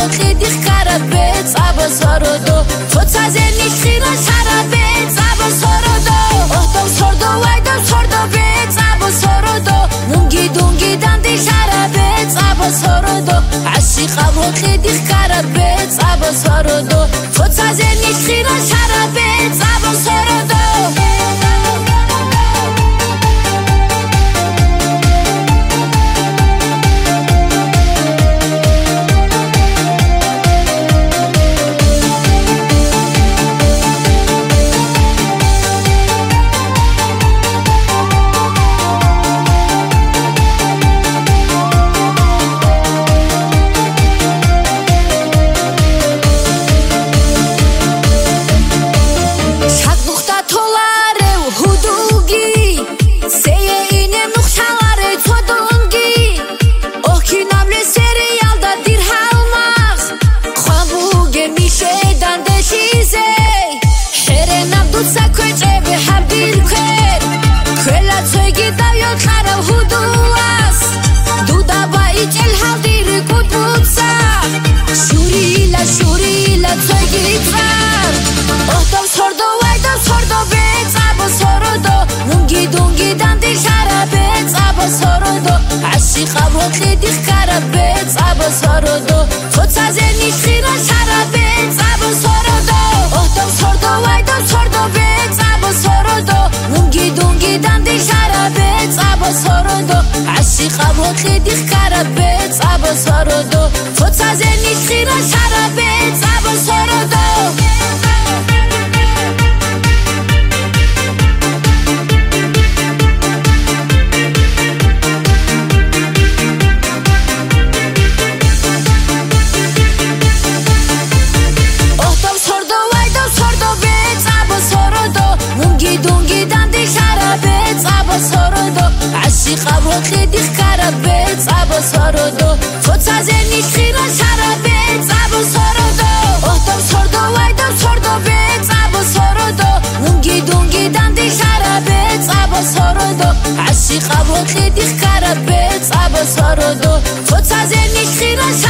ხიდი ხარაბე წაბოსოროდო თოცაზე ნიშხირა შარაბე წაბოსოროდო ოხტო სორდო ვაიდო სორდო ბე წაბოსოროდო მუნგი დუნგი დანდი შარაბე წაბოსოროდო აში ყავრო ხიდი ხარაბე წაბოსოროდო თოცაზე ნიშხირა შარაბე წაბოსოროდო ყავრო ხიდი ხარაბე წაბოსოროდო თოცაზე ნიშხირა შარაბე წაბოსოროდო ოხტო სორდო ვაიდო სორდო ბე წაბოსოროდო მუნგი დუნგი დანდი შარაბე წაბოსოროდო აში ყავრო ხიდი ხარაბე წაბოსოროდო თოცაზე ნიშხირა შარაბე წაბოსოროდო ყავრო ხიდი ხარაბე წაბოსოროდო თოცაზე ნიშხირა შარაბე წაბოსოროდო ოხტო სორდო ვაიდო სორდო ბე წაბოსოროდო მუნგი დუნგი დანდი შარაბე წაბოსოროდო აში ყავრო ხიდი ხარაბე წაბოსოროდო თოცაზე ნიშხირა